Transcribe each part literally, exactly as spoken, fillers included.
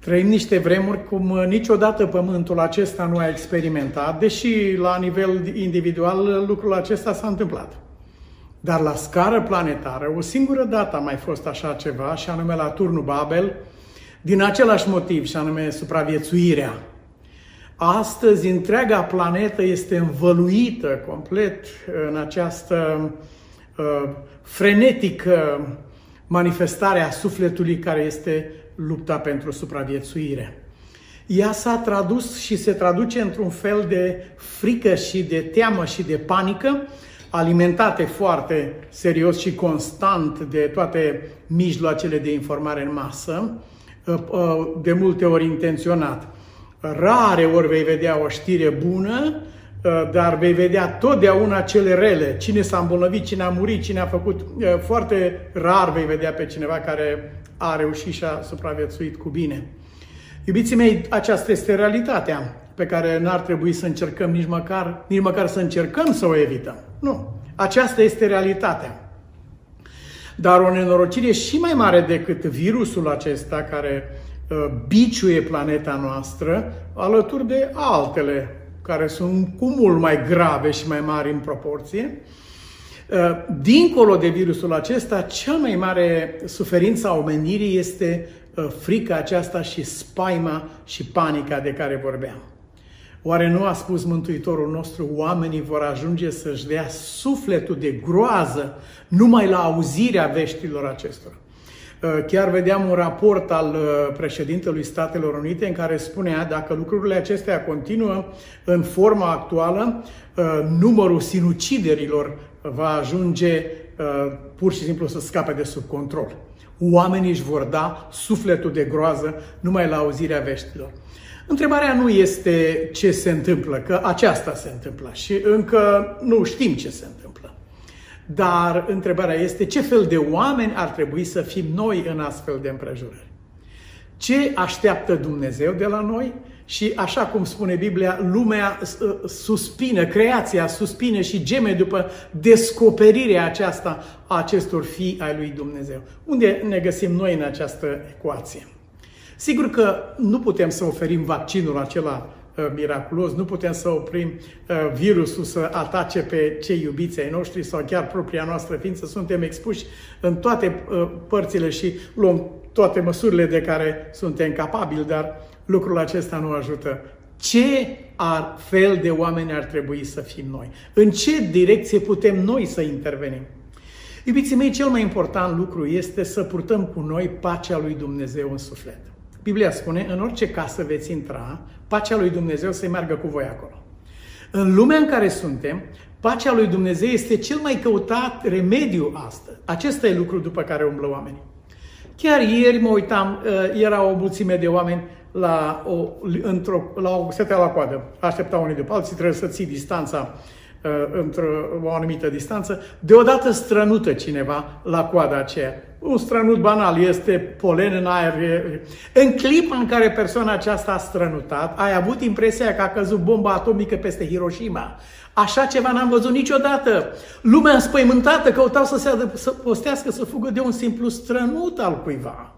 Trăim niște vremuri cum niciodată pământul acesta nu a experimentat, deși la nivel individual lucrul acesta s-a întâmplat. Dar la scară planetară, o singură dată a mai fost așa ceva, și anume la turnul Babel, din același motiv, și anume supraviețuirea. Astăzi, întreaga planetă este învăluită complet în această uh, frenetică manifestare a sufletului care este lupta pentru supraviețuire. Ea s-a tradus și se traduce într-un fel de frică și de teamă și de panică, alimentate foarte serios și constant de toate mijloacele de informare în masă, de multe ori intenționat. Rare ori vei vedea o știre bună, dar vei vedea totdeauna cele rele. Cine s-a îmbolnăvit, cine a murit, cine a făcut. Foarte rar vei vedea pe cineva care a reușit și a supraviețuit cu bine. Iubiții mei, aceasta este realitatea pe care n-ar trebui să încercăm nici măcar, nici măcar să încercăm să o evităm. Nu. Aceasta este realitatea. Dar o nenorocire și mai mare decât virusul acesta care uh, biciuie planeta noastră, alături de altele care sunt cu mult mai grave și mai mari în proporție, uh, dincolo de virusul acesta, cea mai mare suferință a omenirii este uh, frica aceasta și spaima și panica de care vorbeam. Oare nu a spus Mântuitorul nostru, oamenii vor ajunge să-și dea sufletul de groază numai la auzirea veștilor acestora? Chiar vedeam un raport al președintelui Statelor Unite în care spunea, dacă lucrurile acestea continuă în forma actuală, numărul sinuciderilor va ajunge pur și simplu să scape de sub control. Oamenii își vor da sufletul de groază numai la auzirea veștilor. Întrebarea nu este ce se întâmplă, că aceasta se întâmplă și încă nu știm ce se întâmplă. Dar întrebarea este ce fel de oameni ar trebui să fim noi în astfel de împrejurări. Ce așteaptă Dumnezeu de la noi? Și așa cum spune Biblia, lumea suspină, creația suspină și geme după descoperirea aceasta a acestor fii ai lui Dumnezeu. Unde ne găsim noi în această ecuație? Sigur că nu putem să oferim vaccinul acela uh, miraculos, nu putem să oprim uh, virusul să atace pe cei iubiți ai noștri sau chiar propria noastră ființă. Suntem expuși în toate uh, părțile și luăm toate măsurile de care suntem capabili, dar lucrul acesta nu ajută. Ce ar, fel de oameni ar trebui să fim noi? În ce direcție putem noi să intervenim? Iubiții mei, cel mai important lucru este să purtăm cu noi pacea lui Dumnezeu în suflet. Biblia spune, în orice casă veți intra, pacea lui Dumnezeu să meargă cu voi acolo. În lumea în care suntem, pacea lui Dumnezeu este cel mai căutat remediu astăzi. Acesta e lucrul după care umblă oamenii. Chiar ieri mă uitam, era o mulțime de oameni la o, într-o, la o stătea la coadă. Așteptau unii după alții, trebuie să ții distanța într-o anumită distanță. Deodată strănută cineva la coada aceea. Un strănut banal, este polen în aer. În clipa în care persoana aceasta a strănutat, ai avut impresia că a căzut bomba atomică peste Hiroshima. Așa ceva n-am văzut niciodată. Lumea înspăimântată căutau să se adăpostească, să fugă de un simplu strănut al cuiva.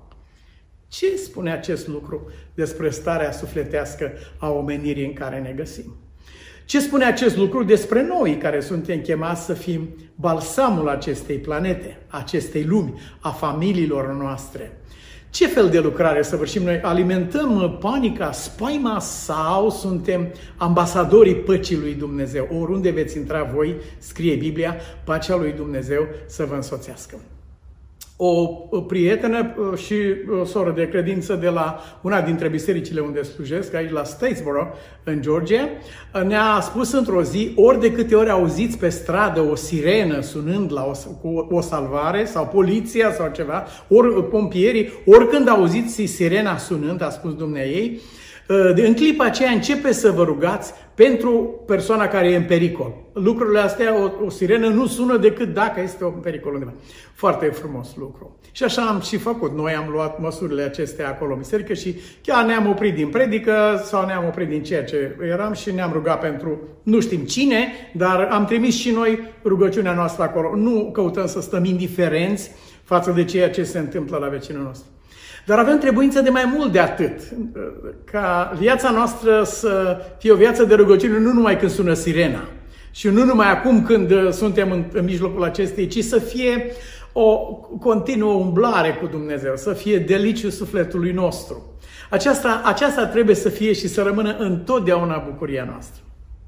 Ce spune acest lucru despre starea sufletească a omenirii în care ne găsim? Ce spune acest lucru despre noi care suntem chemați să fim balsamul acestei planete, acestei lumi, a familiilor noastre? Ce fel de lucrare săvârșim noi? Alimentăm panica, spaima sau suntem ambasadorii păcii lui Dumnezeu? Oriunde veți intra voi, scrie Biblia, pacea lui Dumnezeu să vă însoțească. O prietenă și o soră de credință de la una dintre bisericile unde slujesc, aici la Statesboro, în Georgia, ne-a spus într-o zi, ori de câte ori auziți pe stradă o sirenă sunând la o, cu o salvare, sau poliția sau ceva, ori pompierii, oricând auziți sirena sunând, a spus dumneaei, în clipa aceea începe să vă rugați pentru persoana care e în pericol. Lucrurile astea, o, o sirenă nu sună decât dacă este un pericol undeva. Foarte frumos lucru. Și așa am și făcut. Noi am luat măsurile acestea acolo în biserică și chiar ne-am oprit din predică sau ne-am oprit din ceea ce eram și ne-am rugat pentru nu știm cine, dar am trimis și noi rugăciunea noastră acolo. Nu căutăm să stăm indiferenți față de ceea ce se întâmplă la vecinul nostru. Dar avem trebuință de mai mult de atât. Ca viața noastră să fie o viață de rugăciune nu numai când sună sirena și nu numai acum când suntem în, în mijlocul acestei, ci să fie o continuă umblare cu Dumnezeu, să fie deliciul sufletului nostru. Aceasta, aceasta trebuie să fie și să rămână întotdeauna bucuria noastră.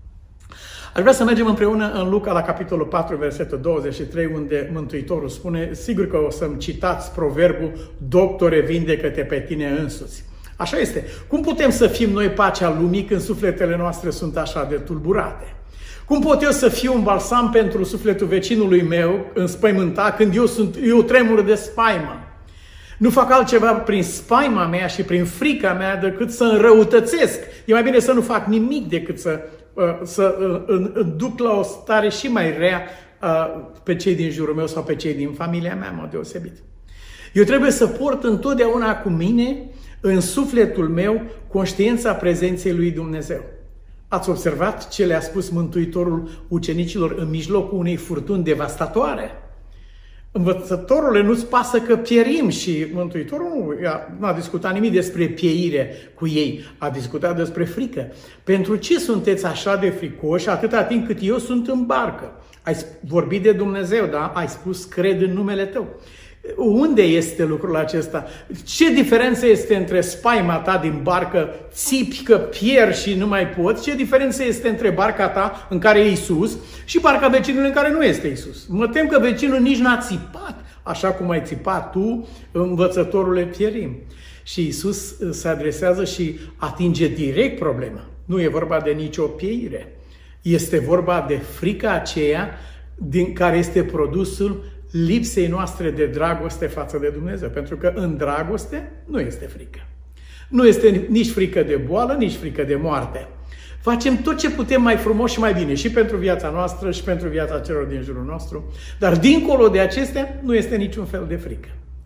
Aș vrea să mergem împreună în Luca la capitolul patru, versetul douăzeci și trei, unde Mântuitorul spune, sigur că o să-mi citați proverbul, doctore, vindecă-te pe tine însuți. Așa este. Cum putem să fim noi pacea lumii când sufletele noastre sunt așa de tulburate? Cum pot eu să fiu un balsam pentru sufletul vecinului meu înspăimântat când eu, sunt, eu tremur de spaimă? Nu fac altceva prin spaima mea și prin frica mea decât să înrăutățesc. E mai bine să nu fac nimic decât să, să duc la o stare și mai rea pe cei din jurul meu sau pe cei din familia mea, în mod deosebit. Eu trebuie să port întotdeauna cu mine, în sufletul meu, conștiința prezenței lui Dumnezeu. Ați observat ce le-a spus Mântuitorul ucenicilor în mijlocul unei furtuni devastatoare? Învățătorule, nu-ți pasă că pierim, și Mântuitorul nu, nu a discutat nimic despre pieire cu ei, a discutat despre frică. Pentru ce sunteți așa de fricoși atâta timp cât eu sunt în barcă? Ai vorbit de Dumnezeu, da? Ai spus, cred în numele tău. Unde este lucrul acesta? Ce diferență este între spaima ta din barcă, țipi că pierd și nu mai poți? Ce diferență este între barca ta în care e Iisus și barca vecinului în care nu este Iisus? Mă tem că vecinul nici n-a țipat așa cum ai țipat tu, învățătorule, pierim. Și Iisus se adresează și atinge direct problema. Nu e vorba de nicio pieire. Este vorba de frica aceea din care este produsul lipsei noastre de dragoste față de Dumnezeu. Pentru că în dragoste nu este frică. Nu este nici frică de boală, nici frică de moarte. Facem tot ce putem mai frumos și mai bine și pentru viața noastră și pentru viața celor din jurul nostru. Dar dincolo de acestea nu este niciun fel de frică.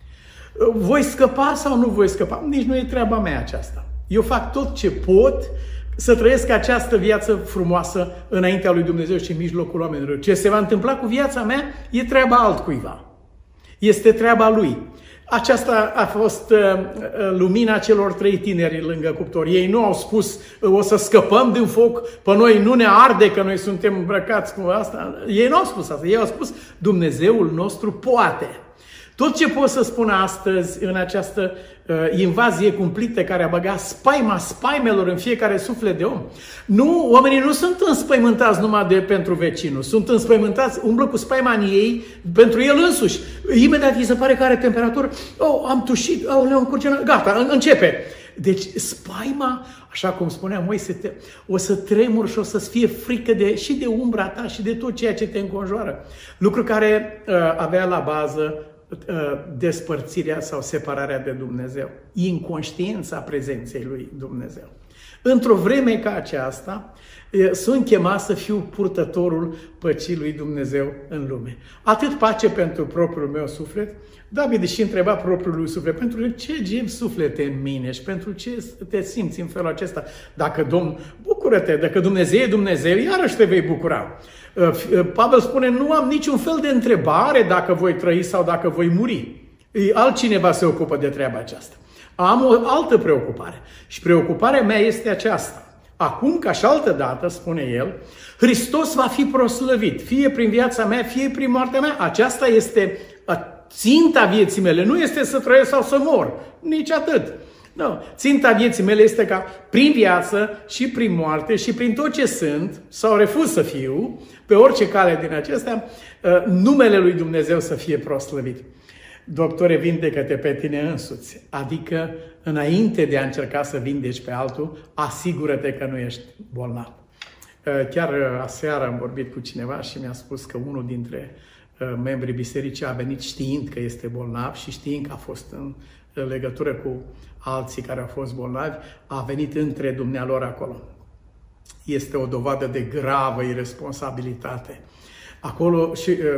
Voi scăpa sau nu voi scăpa? Nici nu e treaba mea aceasta. Eu fac tot ce pot să trăiesc această viață frumoasă înaintea lui Dumnezeu și în mijlocul oamenilor. Ce se va întâmpla cu viața mea e treaba altcuiva. Este treaba lui. Aceasta a fost uh, lumina celor trei tineri lângă cuptor. Ei nu au spus, o să scăpăm din foc, pe noi nu ne arde că noi suntem îmbrăcați cu asta. Ei nu au spus asta. Ei au spus, Dumnezeul nostru poate. Tot ce pot să spun astăzi în această uh, invazie cumplită care a băgat spaima spaimelor în fiecare suflet de om. Nu, oamenii nu sunt înspăimântați numai de pentru vecinul, sunt înspăimântați, umblă cu spaima în ei pentru el însuși. Imediat îi se pare că are temperatură, oh, am tușit, oh, le-am încurcenat, gata, începe. Deci spaima, așa cum spunea Moise, o să tremuri și o să-ți fie frică de, și de umbra ta și de tot ceea ce te înconjoară. Lucru care uh, avea la bază despărțirea sau separarea de Dumnezeu, inconștiența prezenței lui Dumnezeu. Într-o vreme ca aceasta, sunt chemat să fiu purtătorul păcii lui Dumnezeu în lume. Atât pace pentru propriul meu suflet. David și întreba propriul lui suflet, pentru ce gem suflete în mine și pentru ce te simți în felul acesta? Dacă Domnul, bucură-te, dacă Dumnezeu e Dumnezeu, iarăși te vei bucura. Pavel spune, nu am niciun fel de întrebare dacă voi trăi sau dacă voi muri. Altcineva se ocupă de treaba aceasta. Am o altă preocupare. Și preocuparea mea este aceasta. Acum, ca și altă dată, spune el, Hristos va fi proslăvit, fie prin viața mea, fie prin moartea mea. Aceasta este ținta vieții mele. Nu este să trăiesc sau să mor. Nici atât. Nu. Ținta vieții mele este ca prin viață și prin moarte și prin tot ce sunt, sau refuz să fiu, pe orice cale din acestea, numele lui Dumnezeu să fie proslăvit. Doctore, vindecă-te pe tine însuți. Adică, înainte de a încerca să vindeci pe altul, asigură-te că nu ești bolnav. Chiar aseară am vorbit cu cineva și mi-a spus că unul dintre membrii bisericii a venit știind că este bolnav și știind că a fost în legătură cu alții care au fost bolnavi, a venit între dumnealor acolo. Este o dovadă de gravă irresponsabilitate. Acolo și uh,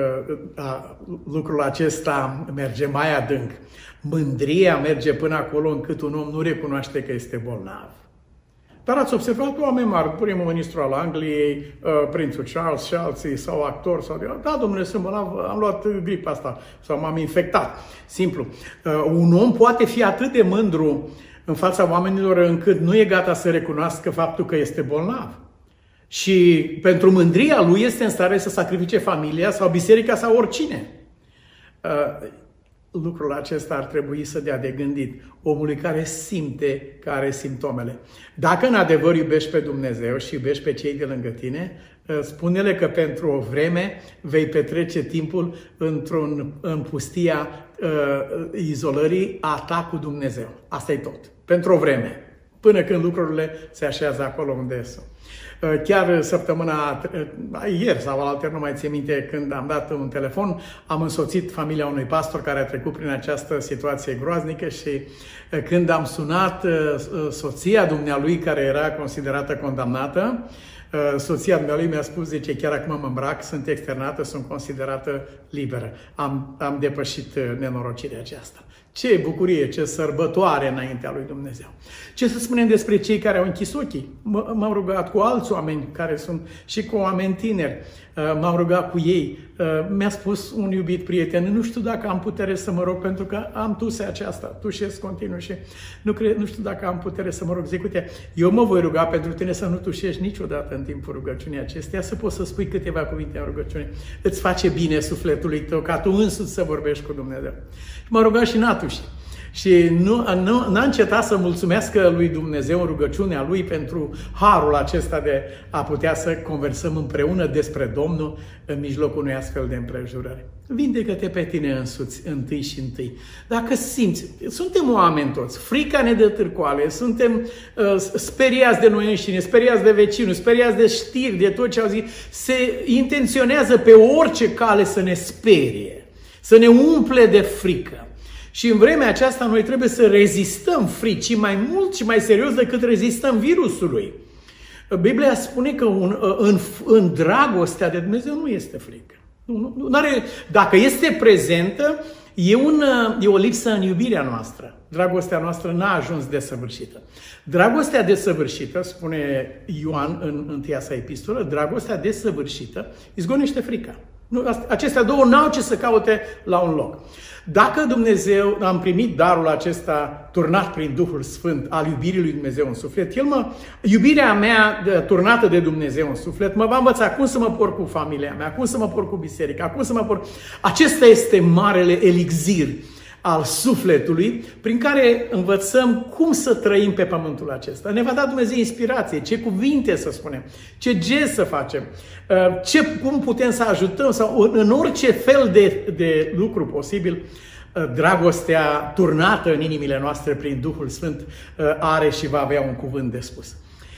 uh, lucrul acesta merge mai adânc. Mândria merge până acolo încât un om nu recunoaște că este bolnav. Dar ați observat oameni mari, primul ministru al Angliei, prințul Charles și alții, sau actori, sau... Da, domnule, sunt bolnav, am luat gripa asta, sau m-am infectat. Simplu. Un om poate fi atât de mândru în fața oamenilor încât nu e gata să recunoască faptul că este bolnav. Și pentru mândria lui este în stare să sacrifice familia sau biserica sau oricine. Lucrul acesta ar trebui să dea de gândit omului care simte că are simptomele. Dacă în adevăr iubești pe Dumnezeu și iubești pe cei de lângă tine, spune-le că pentru o vreme vei petrece timpul într-un, în pustia uh, izolării a ta cu Dumnezeu. Asta e tot. Pentru o vreme. Până când lucrurile se așează acolo unde sunt. Chiar săptămâna, ieri sau alaltă, nu mai țin minte, când am dat un telefon, am însoțit familia unui pastor care a trecut prin această situație groaznică și când am sunat soția dumnealui, care era considerată condamnată, soția dumnealui mi-a spus, zice, chiar acum mă îmbrac, sunt externată, sunt considerată liberă. Am, am depășit nenorocirea aceasta. Ce bucurie, ce sărbătoare înaintea lui Dumnezeu. Ce să spunem despre cei care au închis ochii? M-am rugat cu alți oameni care sunt și cu oameni tineri. M-am rugat cu ei. Mi-a spus un iubit prieten, nu știu dacă am putere să mă rog, pentru că am tusea aceasta, tușesc continuu și nu, cred, nu știu dacă am putere să mă rog. Zic, uite, eu mă voi ruga pentru tine să nu tușești niciodată în timpul rugăciunii acesteia, să poți să spui câteva cuvinte în rugăciune. Îți face bine sufletului tău, ca tu însuți să vorbești cu Dumnezeu. M-a rugat și n-a tușit. Și nu, nu, n-a încetat să mulțumească lui Dumnezeu în rugăciunea lui pentru harul acesta de a putea să conversăm împreună despre Domnul în mijlocul unui astfel de împrejurări. Vindecă-te pe tine însuți, întâi și întâi. Dacă simți, suntem oameni toți, frica ne dă târcoale, suntem uh, speriați de noi înșine, speriați de vecinul, speriați de știri, de tot ce au zis, se intenționează pe orice cale să ne sperie, să ne umple de frică. Și în vremea aceasta noi trebuie să rezistăm fricii mai mult și mai serios decât rezistăm virusului. Biblia spune că un, în, în dragostea de Dumnezeu nu este frică. Nu, nu, n-are, dacă este prezentă, e, un, e o lipsă în iubirea noastră. Dragostea noastră n-a ajuns desăvârșită. Dragostea desăvârșită, spune Ioan în întâia sa epistolă, dragostea desăvârșită izgonește frica. Nu, acestea două n-au ce să caute la un loc. Dacă Dumnezeu, am primit darul acesta turnat prin Duhul Sfânt al iubirii lui Dumnezeu în suflet, El mă, iubirea mea turnată de Dumnezeu în suflet mă va învăța cum să mă porc cu familia mea, cum să mă porc cu biserica, cum să mă porc. Acesta este marele elixir al sufletului, prin care învățăm cum să trăim pe pământul acesta. Ne va da Dumnezeu inspirație, ce cuvinte să spunem, ce gest să facem, ce, cum putem să ajutăm, sau în orice fel de, de lucru posibil, dragostea turnată în inimile noastre prin Duhul Sfânt are și va avea un cuvânt de spus.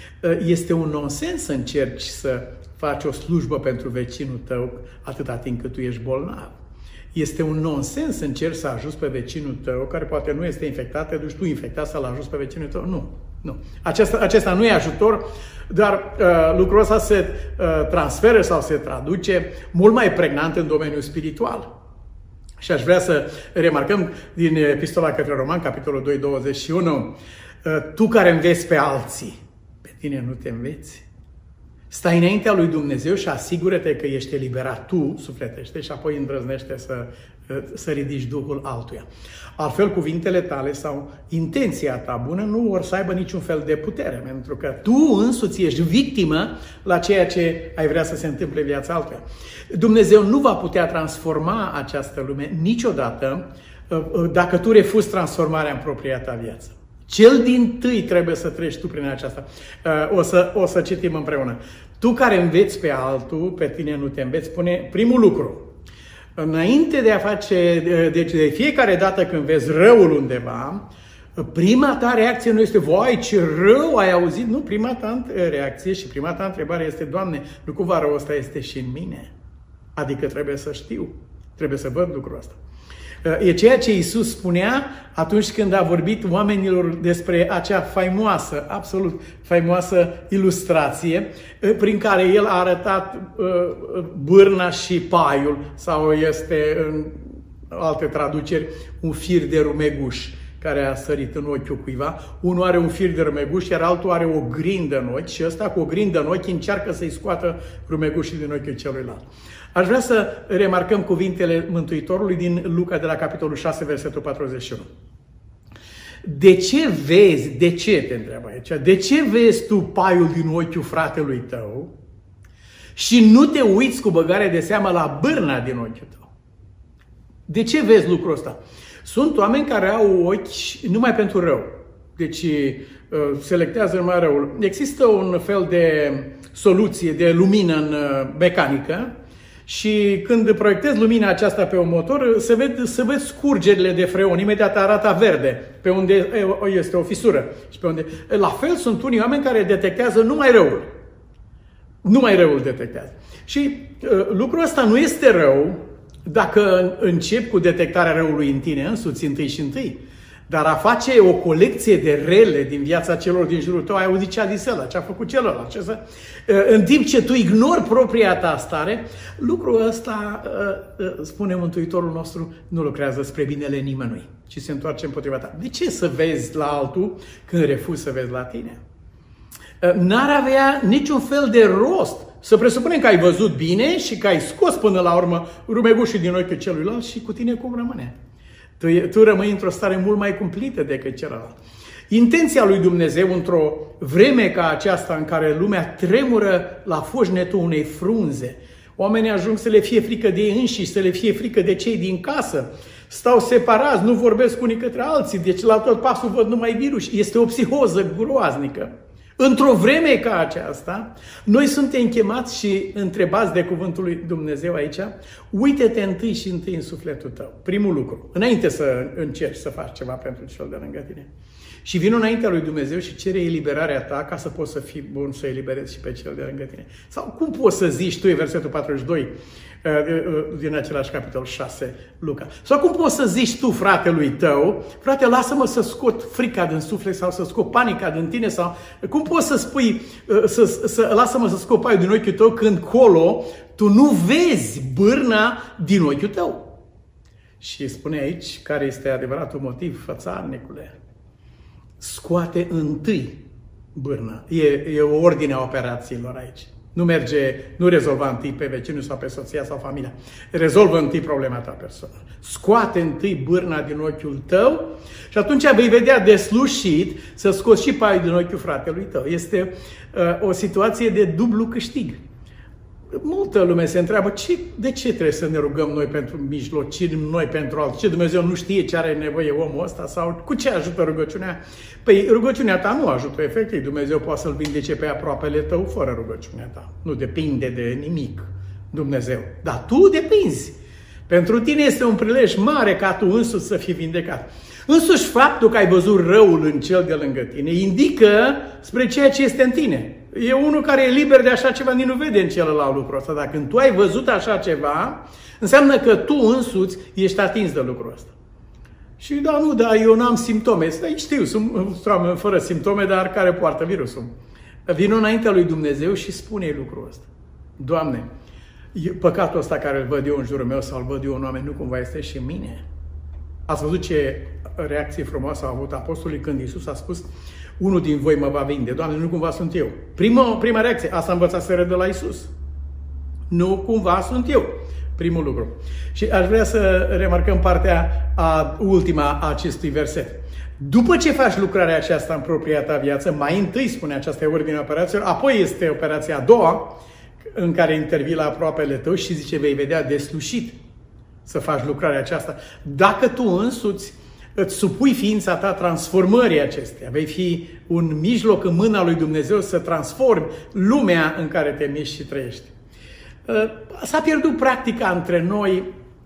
Este un nonsens să încerci să faci o slujbă pentru vecinul tău atâta timp cât tu ești bolnav. Este un nonsens să încerci să ajuți pe vecinul tău, care poate nu este infectat, te duci tu infectat să-l ajuți pe vecinul tău. Nu, nu. Acesta, acesta nu e ajutor, dar uh, lucrul ăsta se uh, transferă sau se traduce mult mai pregnant în domeniul spiritual. Și aș vrea să remarcăm din Epistola către Roman, capitolul doi, douăzeci și unu, uh, tu care înveți pe alții, pe tine nu te înveți? Stai înaintea lui Dumnezeu și asigură-te că ești eliberat tu, sufletește, și apoi îndrăznește să, să ridici Duhul altuia. Altfel, cuvintele tale sau intenția ta bună nu vor să aibă niciun fel de putere, pentru că tu însuți ești victimă la ceea ce ai vrea să se întâmple în viața altuia. Dumnezeu nu va putea transforma această lume niciodată dacă tu refuzi transformarea în propria ta viață. Cel dintâi trebuie să treci tu prin aceasta. O să, o să citim împreună. Tu care înveți pe altul, pe tine nu te înveți, spune primul lucru. Înainte de a face, deci de fiecare dată când vezi răul undeva, prima ta reacție nu este, vai, ce rău ai auzit. Nu, prima ta reacție și prima ta întrebare este, Doamne, nu cumva răul ăsta este și în mine? Adică trebuie să știu, trebuie să văd lucrul ăsta. E ceea ce Iisus spunea atunci când a vorbit oamenilor despre acea faimoasă, absolut faimoasă ilustrație prin care El a arătat bârna și paiul, sau este în alte traduceri un fir de rumeguș. care a sărit în ochiul cuiva. Unul are un fir de rămeguș, iar altul are o grindă în ochi și ăsta cu o grindă în ochi încearcă să-i scoată rămegușii din ochiul celuilalt. Aș vrea să remarcăm cuvintele Mântuitorului din Luca de la capitolul șase, versetul patruzeci și unu. De ce vezi, de ce te întreabă aici, de ce vezi tu paiul din ochiul fratelui tău și nu te uiți cu băgare de seamă la bârna din ochiul tău? De ce vezi lucrul ăsta? Sunt oameni care au ochi numai pentru rău. Deci selectează numai răul. Există un fel de soluție de lumină în mecanică și când proiectezi lumina aceasta pe un motor, se ved, se ved scurgerile de freon. Imediat arată verde pe unde este o fisură. Și pe unde... La fel sunt unii oameni care detectează numai răul. Numai răul detectează. Și uh, lucrul ăsta nu este rău dacă începi cu detectarea răului în tine însuți, întâi și întâi. Dar a face o colecție de rele din viața celor din jurul tău, ai auzit ce a zis ăla, ce a făcut celălalt, ce să... în timp ce tu ignori propria ta stare, lucrul ăsta, spune Mântuitorul nostru, nu lucrează spre binele nimănui, ci se întoarce împotriva ta. De ce să vezi la altul când refuzi să vezi la tine? N-ar avea niciun fel de rost să presupunem că ai văzut bine și că ai scos până la urmă rumegușul din ochiul celuilalt și cu tine cum rămâne? Tu, tu rămâi într-o stare mult mai cumplită decât celălalt. Intenția lui Dumnezeu într-o vreme ca aceasta în care lumea tremură la foșnetul unei frunze, oamenii ajung să le fie frică de ei înșiși, să le fie frică de cei din casă, stau separați, nu vorbesc unii către alții, deci la tot pasul văd numai virus. Este o psihoză groaznică. Într-o vreme ca aceasta, noi suntem chemați și întrebați de cuvântul lui Dumnezeu aici, uite-te întâi și întâi în sufletul tău. Primul lucru, înainte să încerci să faci ceva pentru cel de lângă tine. Și vino înaintea lui Dumnezeu și cere eliberarea ta ca să poți să fii bun să eliberezi și pe cel de lângă tine. Sau cum poți să zici tu, e versetul patruzeci și doi din același capitol șase, Luca. Sau cum poți să zici tu fratelui tău, frate, lasă-mă să scot frica din suflet sau să scot panica din tine, sau cum poți să spui, să, să, lasă-mă să scot paiul din ochiul tău când colo tu nu vezi bârna din ochiul tău. Și spune aici care este adevăratul motiv, fățarnicule. Scoate întâi bârna. E, e o ordine a operațiilor aici. Nu merge, nu rezolva întâi pe vecinul sau pe soția sau familia. Rezolvă întâi problema ta personală. Scoate întâi bârna din ochiul tău și atunci vei vedea deslușit să scoți și paiul din ochiul fratelui tău. Este uh, o situație de dublu câștig. Multă lume se întreabă, ce, de ce trebuie să ne rugăm noi pentru mijlociri, noi pentru alții? Ce Dumnezeu nu știe ce are nevoie omul ăsta? Sau cu ce ajută rugăciunea? Păi rugăciunea ta nu ajută efectiv. Dumnezeu poate să-l vindece pe aproapele tău fără rugăciunea ta. Nu depinde de nimic Dumnezeu. Dar tu depinzi. Pentru tine este un prilej mare ca tu însuți să fii vindecat. Însuși faptul că ai văzut răul în cel de lângă tine indică spre ceea ce este în tine. E unul care e liber de așa ceva, nici nu vede în celălalt lucrul ăsta. Dar când tu ai văzut așa ceva, înseamnă că tu însuți ești atins de lucrul ăsta. Și da, nu, da, eu n-am simptome. Stai, știu, sunt oameni fără simptome, dar care poartă virusul. Vino înaintea lui Dumnezeu și spune-i lucrul ăsta. Doamne, păcatul ăsta care îl văd eu în jurul meu sau îl văd eu în oameni, nu cumva este și în mine? Ați văzut ce reacție frumoasă au avut apostolii când Iisus a spus unul din voi mă va vinde. Doamne, nu cumva sunt eu. Prima, prima reacție, asta învățaseră de la Iisus. Nu cumva sunt eu. Primul lucru. Și aș vrea să remarcăm partea a, ultima a acestui verset. După ce faci lucrarea aceasta în propria ta viață, mai întâi spune aceasta e ordinea operațiilor, apoi este operația a doua, în care intervii la aproapele tău și zice, vei vedea deslușit să faci lucrarea aceasta. Dacă tu însuți îți supui ființa ta transformării acesteia, vei fi un mijloc în mâna lui Dumnezeu să transformi lumea în care te miști și trăiești. S-a pierdut practica între noi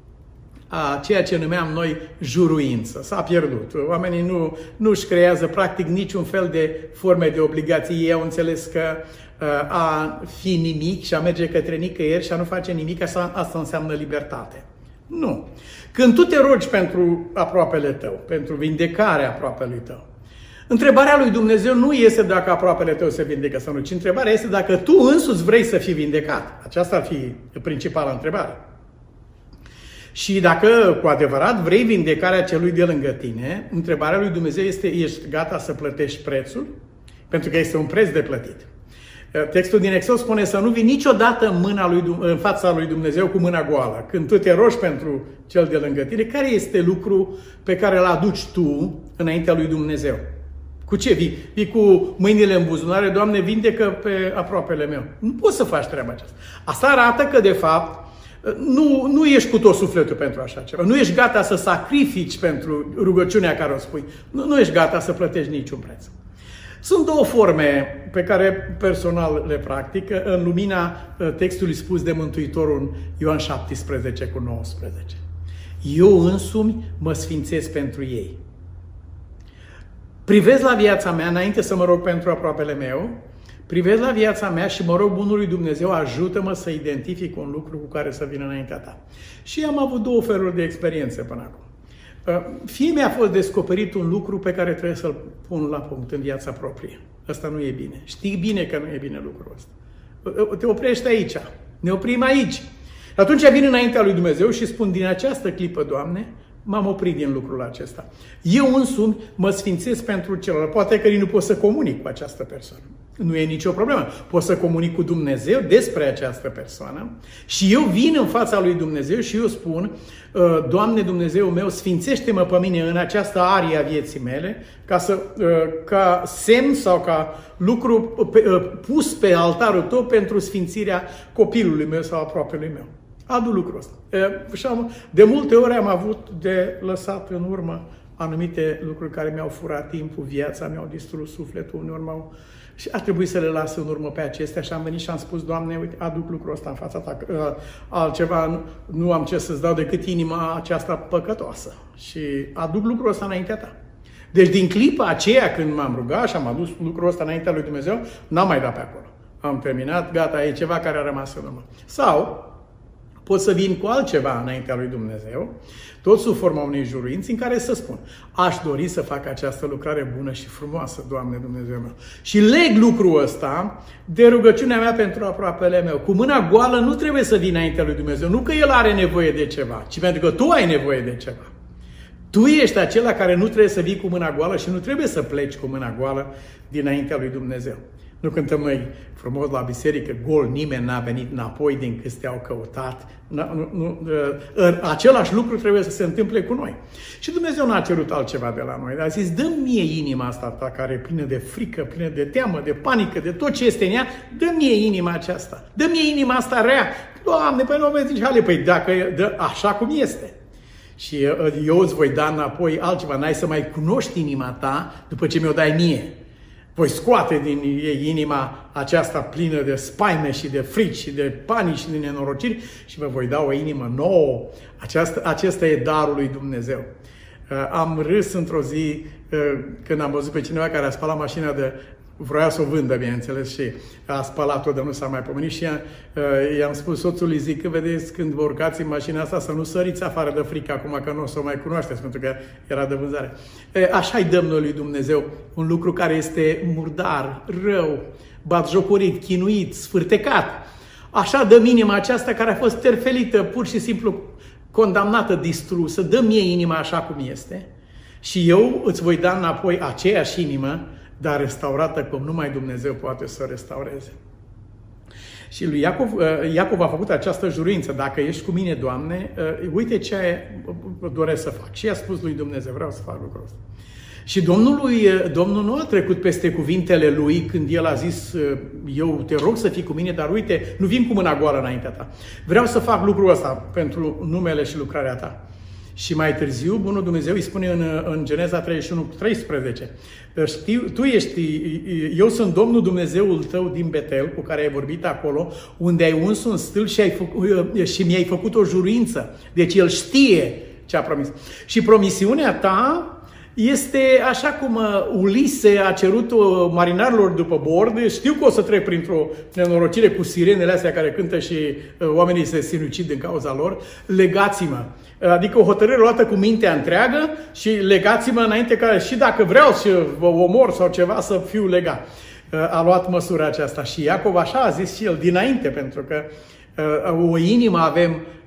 a ceea ce numeam noi juruință. S-a pierdut. Oamenii nu, nu își creează practic niciun fel de forme de obligații. Ei au înțeles că a fi nimic și a merge către nicăieri și a nu face nimic, asta, asta înseamnă libertate. Nu. Când tu te rogi pentru aproapele tău, pentru vindecarea aproapelui tău, întrebarea lui Dumnezeu nu este dacă aproapele tău se vindecă sau nu, ci întrebarea este dacă tu însuți vrei să fii vindecat. Aceasta ar fi principala întrebare. Și dacă cu adevărat vrei vindecarea celui de lângă tine, întrebarea lui Dumnezeu este, ești gata să plătești prețul? Pentru că este un preț de plătit. Textul din Exod spune să nu vii niciodată în, mâna lui, în fața lui Dumnezeu cu mâna goală. Când tu te rogi pentru cel de lângă tine, care este lucru pe care îl aduci tu înaintea lui Dumnezeu? Cu ce vii? Vii cu mâinile în buzunare, Doamne, vindecă pe aproapele meu. Nu poți să faci treaba aceasta. Asta arată că, de fapt, nu, nu ești cu tot sufletul pentru așa ceva. Nu ești gata să sacrifici pentru rugăciunea care o spui. Nu, nu ești gata să plătești niciun preț. Sunt două forme pe care personal le practic în lumina textului spus de Mântuitorul în Ioan șaptesprezece cu nouăsprezece. Eu însumi mă sfințesc pentru ei. Privesc la viața mea, înainte să mă rog pentru aproapele meu, privesc la viața mea și mă rog Bunului Dumnezeu, ajută-mă să identific un lucru cu care să vin înaintea ta. Și am avut două feluri de experiențe până acum. Fie mi-a fost descoperit un lucru pe care trebuie să-l pun la punct în viața proprie. Asta nu e bine. Știi bine că nu e bine lucrul ăsta. Te oprești aici. Ne oprim aici. Atunci vin înaintea lui Dumnezeu și spun, din această clipă, Doamne, m-am oprit din lucrul acesta. Eu însumi mă sfințesc pentru celălalt. Poate că nu pot să comunic cu această persoană. Nu e nicio problemă. Pot să comunic cu Dumnezeu despre această persoană și eu vin în fața lui Dumnezeu și eu spun, Doamne Dumnezeu meu, sfințește-mă pe mine în această arie a vieții mele, ca, să, ca semn sau ca lucru pus pe altarul tău pentru sfințirea copilului meu sau aproapelui meu. Adu lucrul ăsta. De multe ori am avut de lăsat în urmă anumite lucruri care mi-au furat timpul, viața, mi-au distrus sufletul, uneori m-au... Și a trebuit să le las în urmă pe acestea și am venit și am spus, Doamne, uite, aduc lucrul ăsta în fața ta, altceva nu am ce să-ți dau decât inima aceasta păcătoasă și aduc lucrul ăsta înaintea ta. Deci din clipa aceea când m-am rugat și am adus lucrul ăsta înaintea lui Dumnezeu, n-am mai dat pe acolo. Am terminat, gata, e ceva care a rămas în urmă. Sau pot să vin cu altceva înaintea lui Dumnezeu, tot sub forma unei juruinți în care să spun, aș dori să fac această lucrare bună și frumoasă, Doamne Dumnezeu meu. Și leg lucrul ăsta de rugăciunea mea pentru aproapele meu. Cu mâna goală nu trebuie să vin înaintea lui Dumnezeu. Nu că El are nevoie de ceva, ci pentru că tu ai nevoie de ceva. Tu ești acela care nu trebuie să vii cu mâna goală și nu trebuie să pleci cu mâna goală dinaintea lui Dumnezeu. Nu cântăm noi frumos la biserică, gol, nimeni n-a venit înapoi din cât te-au căutat. Nu, nu, același lucru trebuie să se întâmple cu noi. Și Dumnezeu n-a cerut altceva de la noi. A zis, dă-mi mie inima asta ta care e plină de frică, plină de teamă, de panică, de tot ce este în ea. Dă-mi mie inima aceasta. Dă-mi mie inima asta rea. Doamne, păi nu vezi nici ale. Păi dacă dă așa cum este. Și eu îți voi da înapoi altceva. N-ai să mai cunoști inima ta după ce mi-o dai mie. Voi scoate din ei inima aceasta plină de spaime și de frici și de panici și de nenorociri și vă voi da o inimă nouă. Aceasta, acesta e darul lui Dumnezeu. Am râs într-o zi când am văzut pe cineva care a spălat mașina de... Vroia să o vândă, bineînțeles, și a spălat-o de nu s-a mai pomenit și i-am spus soțului, zic, că vedeți, când vă urcați în mașina asta, să nu săriți afară de frică acum că nu o să o mai cunoașteți, pentru că era de vânzare. Așa-i dăm noi lui Dumnezeu un lucru care este murdar, rău, batjocorit, chinuit, sfârtecat. Așa dăm inima aceasta care a fost terfelită, pur și simplu condamnată, distrusă, dă mie inima așa cum este și eu îți voi da înapoi aceeași inimă, dar restaurată cum numai Dumnezeu poate să restaureze. Și lui Iacov, Iacov a făcut această juruință, dacă ești cu mine, Doamne, uite ce doresc să fac. Și i-a spus lui Dumnezeu, vreau să fac lucrul ăsta. Și Domnului, Domnul nu a trecut peste cuvintele lui când el a zis, eu te rog să fii cu mine, dar uite, nu vin cu mâna goală înaintea ta. Vreau să fac lucrul ăsta pentru numele și lucrarea ta. Și mai târziu, Bunul Dumnezeu îi spune în, în Geneza treizeci și unu treisprezece, știu, tu ești, eu sunt Domnul Dumnezeul tău din Betel, cu care ai vorbit acolo, unde ai uns un stâlp și, ai făcut, și mi-ai făcut o juruință. Deci El știe ce a promis. Și promisiunea ta este așa cum Ulise a cerut marinarilor după bord, știu că o să trec printr-o nenorocire cu sirenele astea care cântă și oamenii se sinucid din cauza lor, legați-mă. Adică o hotărâre luată cu mintea întreagă și legați-mă înainte ca și dacă vreau să vă omor sau ceva să fiu legat. A luat măsura aceasta și Iacov așa a zis și el dinainte, pentru că o inimă avem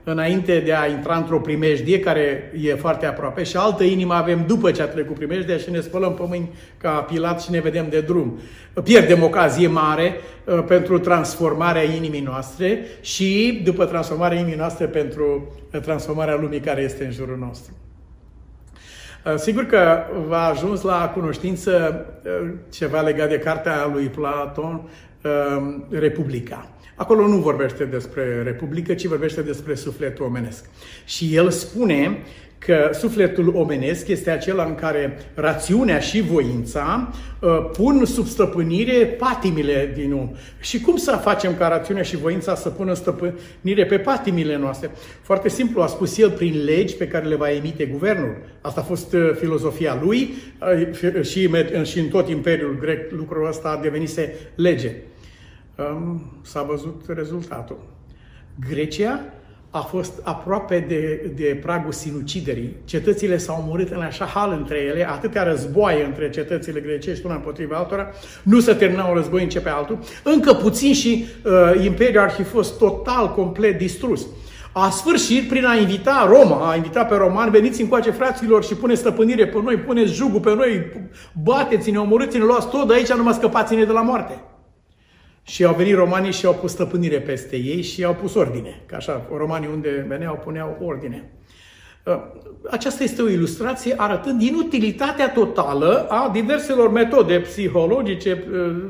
înainte de a intra într-o primejdie care e foarte aproape și altă inimă avem după ce a trecut primejdia și ne spălăm pe mâini ca Pilat și ne vedem de drum. Pierdem ocazie mare uh, pentru transformarea inimii noastre și după transformarea inimii noastre pentru transformarea lumii care este în jurul nostru. Sigur că v-a ajuns la cunoștință ceva legat de cartea lui Platon, Republica. Acolo nu vorbește despre Republică, ci vorbește despre sufletul omenesc. Și el spune că sufletul omenesc este acela în care rațiunea și voința uh, pun sub stăpânire patimile din om. Și cum să facem ca rațiunea și voința să pună stăpânire pe patimile noastre? Foarte simplu, a spus el, prin legi pe care le va emite guvernul. Asta a fost uh, filozofia lui uh, și, și în tot Imperiul Grec lucrul ăsta a devenise lege. Um, s-a văzut rezultatul. Grecia a fost aproape de, de pragul sinuciderii. Cetățile s-au omorât în așa hal între ele, atâtea războaie între cetățile grecești, una împotriva altora, nu se termina un război, începe altul. Încă puțin și uh, Imperiul ar fi fost total, complet distrus. A sfârșit prin a invita Roma, a invitat pe romani, veniți încoace fraților și puneți stăpânire pe noi, puneți jugul pe noi, bateți-ne, omorâți-ne, luați tot de aici, numai scăpați-ne de la moarte. Și au venit romanii și au pus stăpânire peste ei și au pus ordine. Că așa, romanii unde veneau, puneau ordine. Aceasta este o ilustrație arătând inutilitatea totală a diverselor metode psihologice,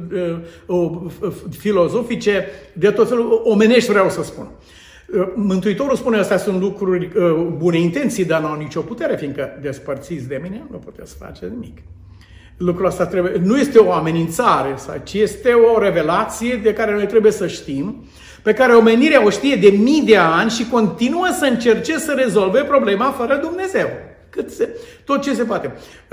filozofice, de tot felul, omenești vreau să spun. Mântuitorul spune, astea sunt lucruri, bune intenții, dar nu au nicio putere, fiindcă despărțiți de mine, nu puteți face nimic. Lucrul ăsta trebuie, nu este o amenințare, ci este o revelație de care noi trebuie să știm, pe care omenirea o știe de mii de ani și continuă să încerce să rezolve problema fără Dumnezeu. Cât se, tot ce se poate.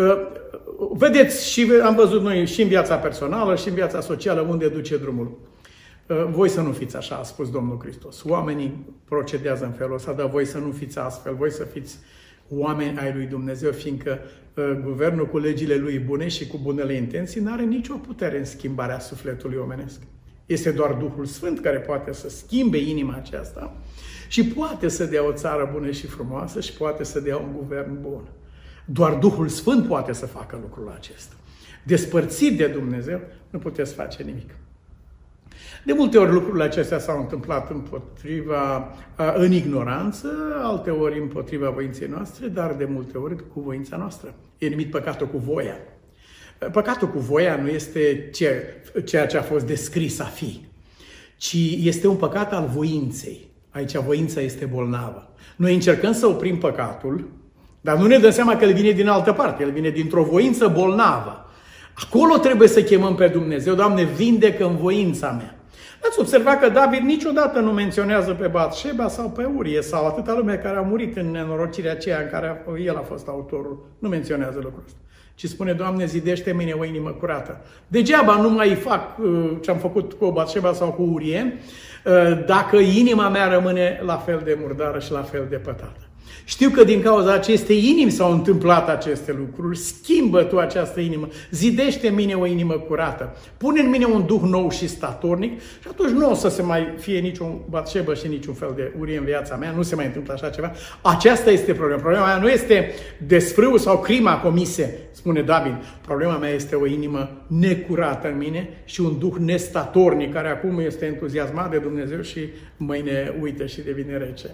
Vedeți, și am văzut noi și în viața personală și în viața socială unde duce drumul. Voi să nu fiți așa, a spus Domnul Hristos. Oamenii procedează în felul ăsta, dar voi să nu fiți astfel, voi să fiți oameni ai lui Dumnezeu, fiindcă uh, guvernul cu legile lui bune și cu bunele intenții nu are nicio putere în schimbarea sufletului omenesc. Este doar Duhul Sfânt care poate să schimbe inima aceasta și poate să dea o țară bună și frumoasă și poate să dea un guvern bun. Doar Duhul Sfânt poate să facă lucrul acesta. Despărțit de Dumnezeu, nu puteți face nimic. De multe ori lucrurile acestea s-au întâmplat împotriva, în ignoranță, alte ori împotriva voinței noastre, dar de multe ori cu voința noastră. E numit păcatul cu voia. Păcatul cu voia nu este ceea ce a fost descris a fi, ci este un păcat al voinței. Aici voința este bolnavă. Noi încercăm să oprim păcatul, dar nu ne dăm seama că el vine din altă parte, el vine dintr-o voință bolnavă. Acolo trebuie să chemăm pe Dumnezeu, Doamne, vindecă-mi voința mea. Ați observat că David niciodată nu menționează pe Batșeba sau pe Urie sau atâta lume care a murit în nenorocirea aceea în care el a fost autorul. Nu menționează lucrul ăsta. Ci spune, Doamne, zidește mine o inimă curată. Degeaba nu mai fac uh, ce am făcut cu Batșeba sau cu Urie, uh, dacă inima mea rămâne la fel de murdară și la fel de pătată. Știu că din cauza acestei inimi s-au întâmplat aceste lucruri. Schimbă tu această inimă. Zidește în mine o inimă curată. Pune în mine un duh nou și statornic și atunci nu o să se mai fie niciun Batșebă și niciun fel de Urie în viața mea. Nu se mai întâmplă așa ceva. Aceasta este problema. Problema mea nu este desfrâul sau crima comise, spune David. Problema mea este o inimă necurată în mine și un duh nestatornic care acum este entuziasmat de Dumnezeu și mâine uită și devine rece.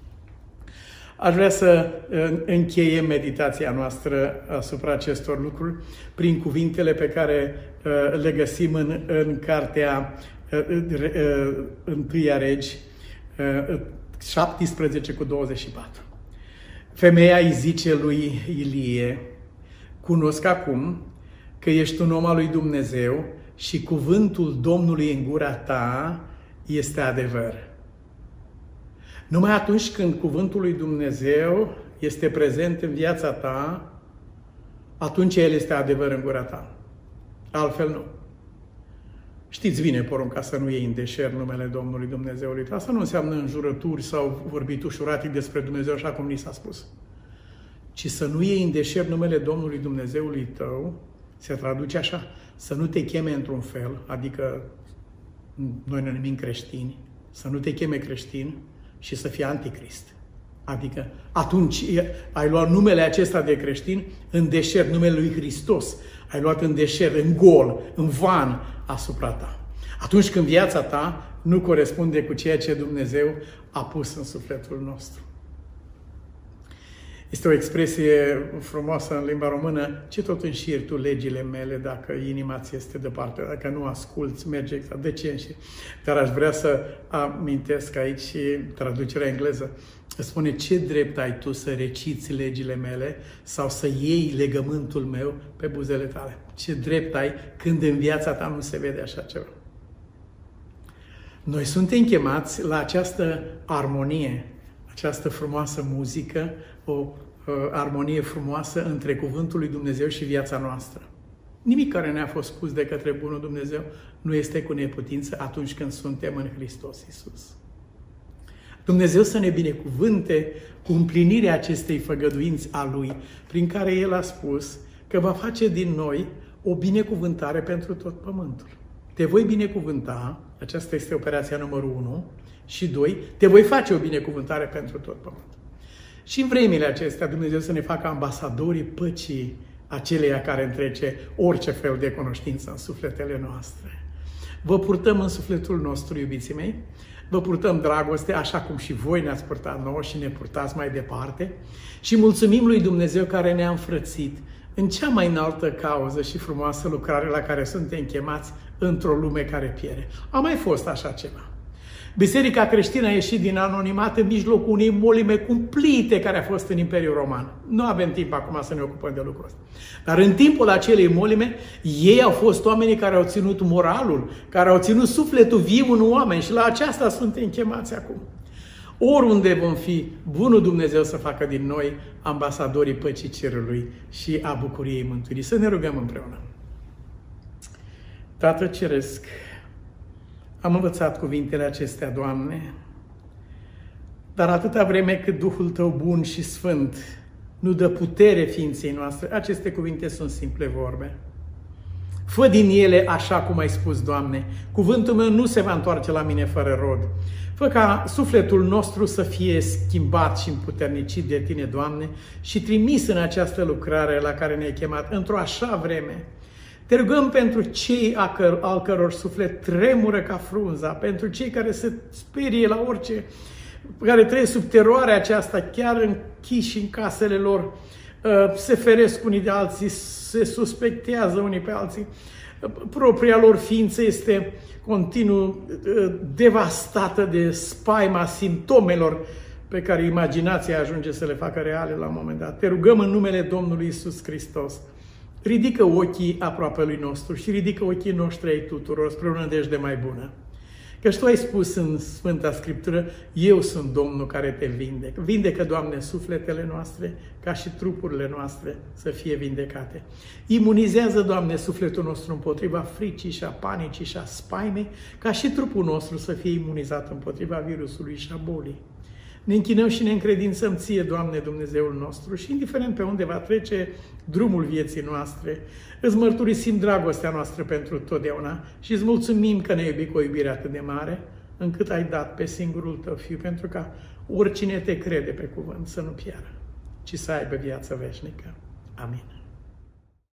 Aș vrea să încheiem meditația noastră asupra acestor lucruri prin cuvintele pe care le găsim în, în cartea Întâia Regi, șaptesprezece cu douăzeci și patru. Femeia îi zice lui Ilie, cunosc acum că ești un om al lui Dumnezeu și cuvântul Domnului în gura ta este adevăr. Numai atunci când cuvântul lui Dumnezeu este prezent în viața ta, atunci el este adevăr în gura ta. Altfel nu. Știți bine porunca să nu iei în deșert numele Domnului Dumnezeului. Asta nu înseamnă înjurături sau vorbit ușuratic despre Dumnezeu așa cum ni s-a spus. Ci să nu iei în deșert numele Domnului Dumnezeului tău, se traduce așa, să nu te cheme într-un fel, adică noi ne numim creștini, să nu te cheme creștin, și să fii anticrist. Adică atunci ai luat numele acesta de creștin în deșert, numele lui Hristos. Ai luat în deșert, în gol, în van asupra ta. Atunci când viața ta nu corespunde cu ceea ce Dumnezeu a pus în sufletul nostru. Este o expresie frumoasă în limba română: ce tot înșiri tu legile mele dacă inima ți este departe, dacă nu asculți, merge exact. De ce înșiri? Dar aș vrea să amintesc aici și traducerea engleză. Spune: ce drept ai tu să reciți legile mele sau să iei legământul meu pe buzele tale? Ce drept ai când în viața ta nu se vede așa ceva? Noi suntem chemați la această armonie, această frumoasă muzică, o uh, armonie frumoasă între cuvântul lui Dumnezeu și viața noastră. Nimic care ne-a fost spus de către bunul Dumnezeu nu este cu neputință atunci când suntem în Hristos Iisus. Dumnezeu să ne binecuvânte cu împlinirea acestei făgăduinți a Lui, prin care El a spus că va face din noi o binecuvântare pentru tot pământul. Te voi binecuvânta, aceasta este operația numărul unu, și doi, te voi face o binecuvântare pentru tot pământul. Și în vremile acestea Dumnezeu să ne facă ambasadorii păcii aceleia care întrece orice fel de cunoștință în sufletele noastre. Vă purtăm în sufletul nostru, iubiții mei, vă purtăm dragoste, așa cum și voi ne-ați purtat nouă și ne purtați mai departe, și mulțumim lui Dumnezeu care ne-a înfrățit în cea mai înaltă cauză și frumoasă lucrare la care suntem chemați într-o lume care piere. A mai fost așa ceva. Biserica creștină a ieșit din anonimat în mijlocul unei molime cumplite care a fost în Imperiul Roman. Nu avem timp acum să ne ocupăm de lucrul ăsta. Dar în timpul acelei molime, ei au fost oamenii care au ținut moralul, care au ținut sufletul viu în oameni, și la aceasta suntem chemați acum. Oriunde vom fi, bunul Dumnezeu să facă din noi ambasadorii păcii cerului și a bucuriei mântuirii. Să ne rugăm împreună. Tată Ceresc, am învățat cuvintele acestea, Doamne, dar atâta vreme cât Duhul Tău bun și sfânt nu dă putere ființei noastre, aceste cuvinte sunt simple vorbe. Fă din ele așa cum ai spus, Doamne. Cuvântul meu nu se va întoarce la mine fără rod. Fă ca sufletul nostru să fie schimbat și împuternicit de Tine, Doamne, și trimis în această lucrare la care ne-ai chemat, într-o așa vreme. Te rugăm pentru cei al căror suflet tremură ca frunza, pentru cei care se sperie la orice, care trăiesc sub teroarea aceasta, chiar închiși în casele lor, se feresc unii de alții, se suspectează unii pe alții, propria lor ființă este continuu devastată de spaima simptomelor pe care imaginația ajunge să le facă reale la un moment dat. Te rugăm în numele Domnului Iisus Hristos. Ridică ochii aproapelui nostru și ridică ochii noștri ai tuturor spre o nădejde mai bună. Căci Tu ai spus în Sfânta Scriptură: eu sunt Domnul care te vindec. Vindecă, Doamne, sufletele noastre, ca și trupurile noastre să fie vindecate. Imunizează, Doamne, sufletul nostru împotriva fricii și a panicii și a spaimei, ca și trupul nostru să fie imunizat împotriva virusului și a bolii. Ne închinăm și ne încredințăm Ție, Doamne, Dumnezeul nostru, și indiferent pe unde va trece drumul vieții noastre, îți mărturisim dragostea noastră pentru totdeauna și îți mulțumim că ne-ai iubit cu o iubire atât de mare, încât ai dat pe singurul Tău Fiu, pentru ca oricine te crede pe cuvânt să nu piară, ci să aibă viață veșnică. Amin.